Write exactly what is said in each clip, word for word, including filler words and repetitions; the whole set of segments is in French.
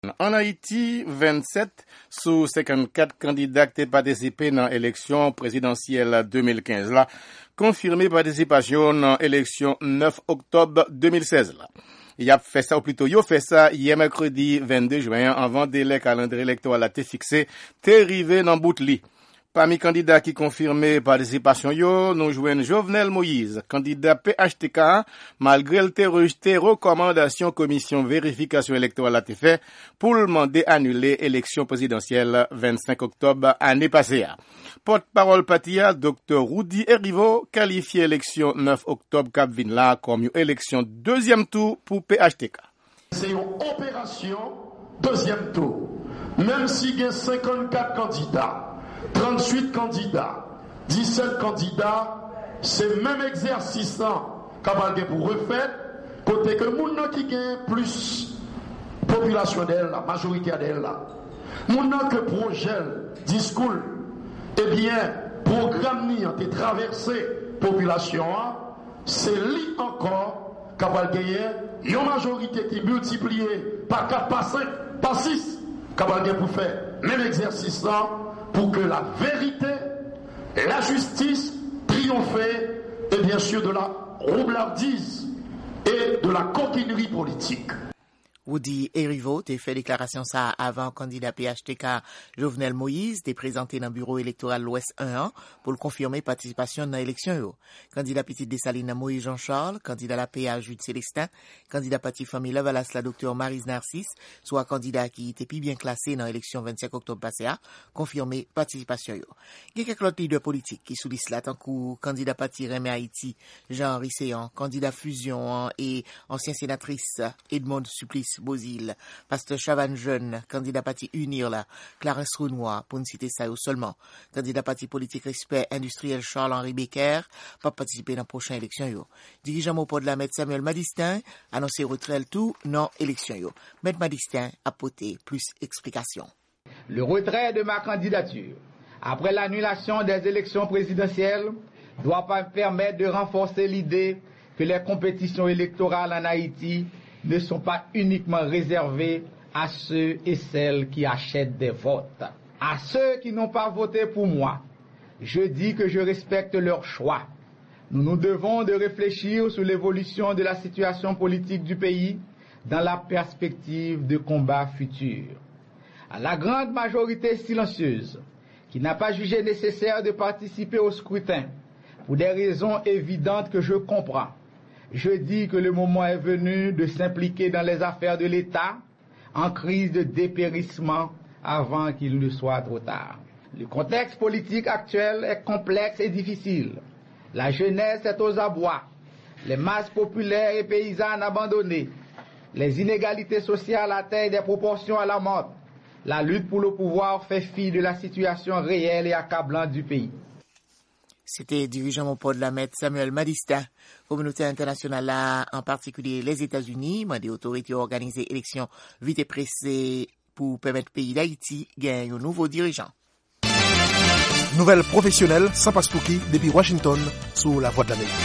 En Haïti, vingt-sept sous cinquante-quatre candidats qui ont participé dans l'élection présidentielle deux mille quinze là, confirmé participation dans l'élection neuf octobre deux mille seize là. Il a fait ça, ou plutôt, il a fait ça hier mercredi vingt-deux juin, avant délai calendrier électoral a été fixé, t'est arrivé dans Boutli. Parmi candidats qui confirmaient participation yo, nous jouons Jovenel Moïse, candidat P H T K, malgré le rejeté recommandation commission vérification électorale a été fait pour demander annuler élection présidentielle vingt-cinq octobre année passée. Porte-parole Patia, docteur Rudy Erivo, qualifié élection neuf octobre Cap Vinla comme une élection deuxième tour pour P H T K. C'est une opération deuxième tour. Même s'il y a cinquante-quatre candidats, trente-huit candidats, dix-sept candidats, c'est le même exercice capable pour refaire, côté que moun qui gagne plus population d'elle, la majorité d'elle là. Moun que projet, discours, eh bien, programme ni a traversé population, c'est lui encore capable gagner une majorité qui multipliée par quatre, par cinq, par six, capable pour faire même exercice là. Pour que la vérité et la justice triomphent, et bien sûr de la roublardise et de la coquinerie politique. Woody Erivo t'a fait déclaration ça avant candidat P H T K Jovenel Moïse t'est présenté dans le bureau électoral l'Ouest un pour le confirmer participation dans l'élection yo. Candidat Petite Dessalines Moïse Jean-Charles, candidat la P A Jude Célestin, candidat Parti Famille Lavalas la docteur Marise Narcisse, soit candidat qui était plus bien classé dans l'élection vingt-cinq octobre passé a, confirmé participation yo. Il y a quelques autres leaders politiques qui sous liste là tant que candidat Parti Remé Haïti, Jean Risséan, candidat Fusion et ancien sénatrice Edmond Supplice Bozil, pasteur Chavannes Jeune, candidat parti Unir là, Clarence Renoir, pour ne citer ça seulement, candidat parti politique respect industriel Charles-Henri Becker, pas participer dans la prochaine élection yo. Dirigeant au port de la Maître Samuel Madistin, annoncé retrait tout non élection yo. Maître Madistin a porté plus explications. Le retrait de ma candidature, après l'annulation des élections présidentielles, doit pas permettre de renforcer l'idée que les compétitions électorales en Haïti ne sont pas uniquement réservés à ceux et celles qui achètent des votes. À ceux qui n'ont pas voté pour moi, je dis que je respecte leur choix. Nous nous devons de réfléchir sur l'évolution de la situation politique du pays dans la perspective de combats futurs. À la grande majorité silencieuse, qui n'a pas jugé nécessaire de participer au scrutin, pour des raisons évidentes que je comprends, je dis que le moment est venu de s'impliquer dans les affaires de l'État en crise de dépérissement avant qu'il ne soit trop tard. Le contexte politique actuel est complexe et difficile. La jeunesse est aux abois, les masses populaires et paysannes abandonnées, les inégalités sociales atteignent des proportions alarmantes. La lutte pour le pouvoir fait fi de la situation réelle et accablante du pays. C'était dirigeant au port de la Maître Samuel Madistin. Communauté internationale là, en particulier les États-Unis, m'a des autorités organisées élections vite et pressées pour permettre le pays d'Haïti gagner un nouveau dirigeant. Nouvelle professionnelle sans passe-touki depuis Washington sous la voie de l'Amérique.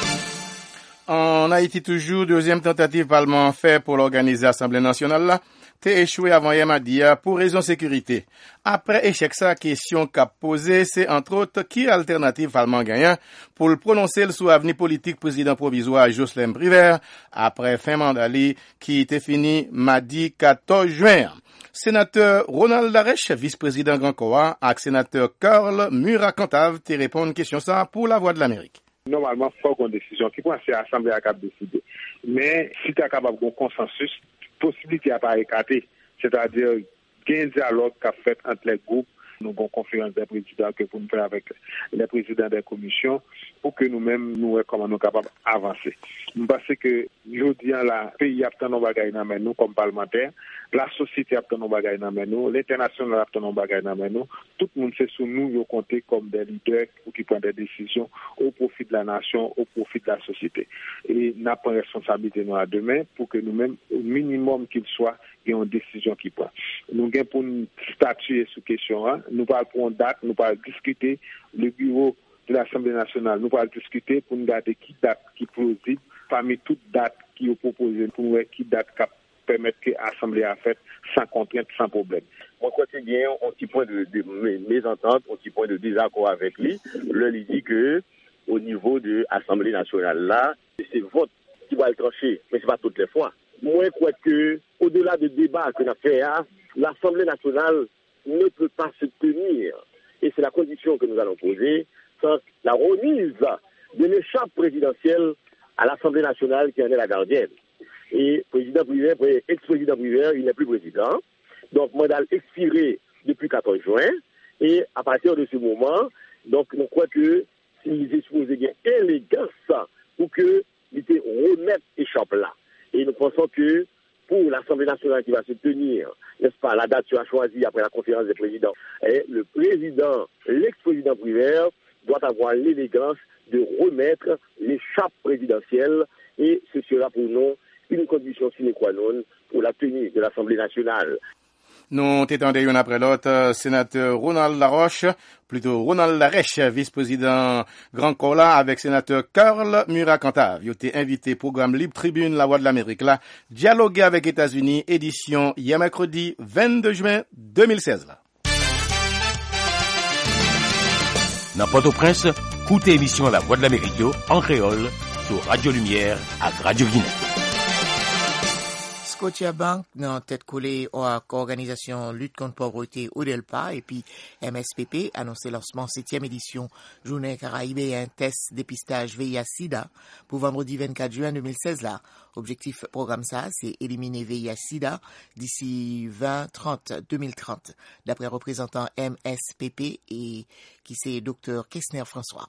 En Haïti toujours, deuxième tentative parlement fait pour l'organiser Assemblée nationale là. T'es échoué avant hier mardi pour raison sécurité. Après échec sa question qu'a posé, c'est entre autres qui alternative parlement gagnant pour le prononcer le sous avenir politique président provisoire Jocelyn Briver après fin mandat qui était fini mardi quatorze juin. Sénateur Ronald Darèche, vice-président Grand Coa, et sénateur Karl Murat-Cantave te répondre question ça pour la Voix de l'Amérique. Normalement, il faut qu'on décision qui c'est l'Assemblée à cap décider. Mais si tu es capable d'un consensus, possibilité à pas écarter, c'est-à-dire qu'il y a un dialogue qu'a fait entre les groupes, nous avons conférence des présidents que pour nous faire avec les présidents des commissions pour que nous-mêmes nous voyons comment nous sommes capables d'avancer. Parce que je dis là, le pays a tant de bagages dans nous comme parlementaires, la société a tant de bagages dans nous, l'international a tant de bagages dans nous, tout le monde c'est sous nous, nous compter comme des leaders qui prennent des décisions au profit de la nation, au profit de la société. Et nous avons une responsabilité nous à demain pour que nous-mêmes, au minimum qu'il soit, il y ait une décision qui prend. Nous avons pour nous statuer sur question, hein, nous parlons pour une date, nous parlons discuter le bureau de l'Assemblée nationale, nous parlons discuter pour nous garder qui date qui est plausible parmi toutes dates qui sont proposées pour nous qui date cap permettre que l'Assemblée a fait sans contrainte, sans problème. Moi, je crois qu'il y a un petit point de, de mésentente, un petit point de désaccord avec lui. Là, il dit que au niveau de l'Assemblée nationale, là, c'est le vote qui va le trancher, mais ce n'est pas toutes les fois. Moi, je crois que, au-delà du débat qu'on a fait, hein, l'Assemblée nationale ne peut pas se tenir. Et c'est la condition que nous allons poser sans la remise de l'écharpe présidentielle à l'Assemblée nationale qui en est la gardienne. Et président Briver, ex-président Briver, il n'est plus président. Donc, mandat expiré depuis quatorze juin. Et à partir de ce moment, donc, on croit que s'ils exposent bien élégance pour que ils remettent écharpe là. Et nous pensons que pour l'Assemblée nationale qui va se tenir, n'est-ce pas, la date sera choisie après la conférence des présidents, et le président, l'ex-président Briver, doit avoir l'élégance de remettre l'écharpe présidentielle, et ce sera pour nous une condition sine qua non pour la tenue de l'Assemblée nationale. Nous t'étendons une après l'autre, sénateur Ronald Laroche, plutôt Ronald Larèche, vice-président Grand Cola, avec sénateur Karl Murat-Cantave. Il était invité programme Libre Tribune, La Voix de l'Amérique, là, dialoguer avec États-Unis, édition hier mercredi vingt-deux juin deux mille seize, là. Dans Port-au-Prince, écoutez émission La Voix de l'Amérique en créole sur Radio Lumière à Radio Guinée. Scotiabank nan tête collée à l'organisation lutte contre pauvreté Odelpa et puis M S P P annoncé lancement septième édition journée caraïbéen test dépistage V I H sida pour vendredi vingt-quatre juin deux mille seize là. Objectif programme ça c'est éliminer V I H sida d'ici vingt trente deux mille trente d'après représentant M S P P et qui c'est docteur Kessner François.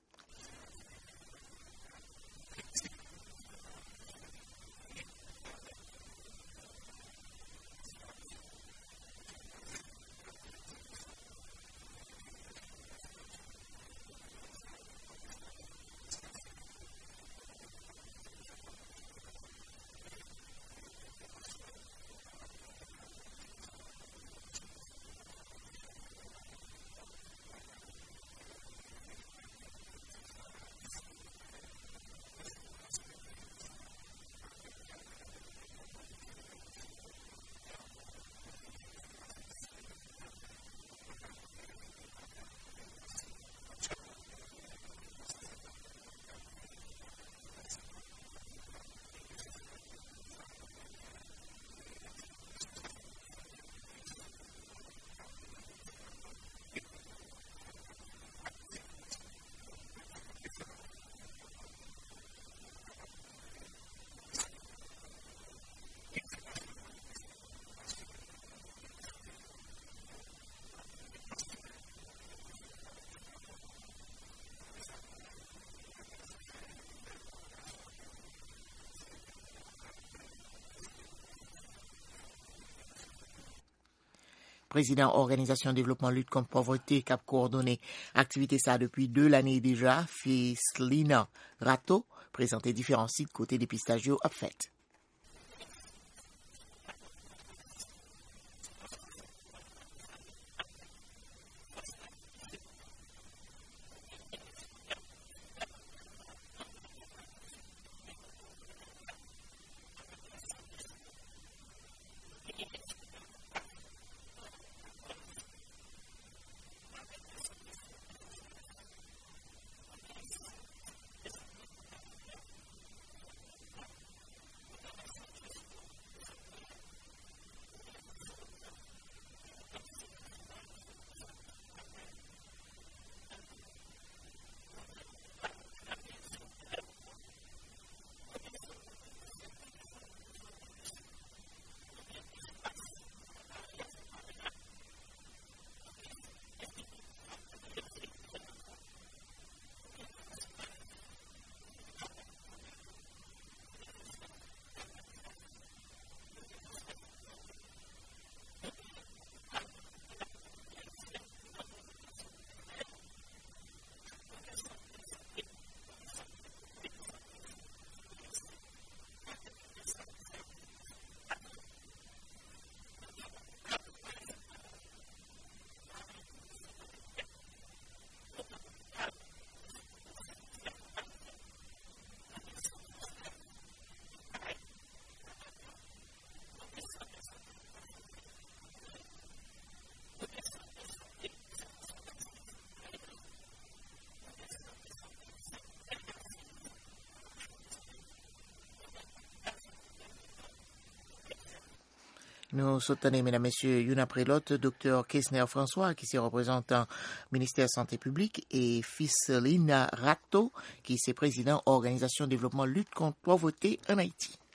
Président Organisation Développement Lutte contre Pauvreté, qui a coordonné activité ça depuis deux l'année déjà, Fislina Rato, présenté différents sites côté dépistage à fait. Nous soutenons, mesdames, messieurs, une après l'autre, docteur Kessner François, qui se représente en ministère Santé publique, et Fisselina Ratto, qui est président Organisation Développement Lutte contre la pauvreté en Haïti.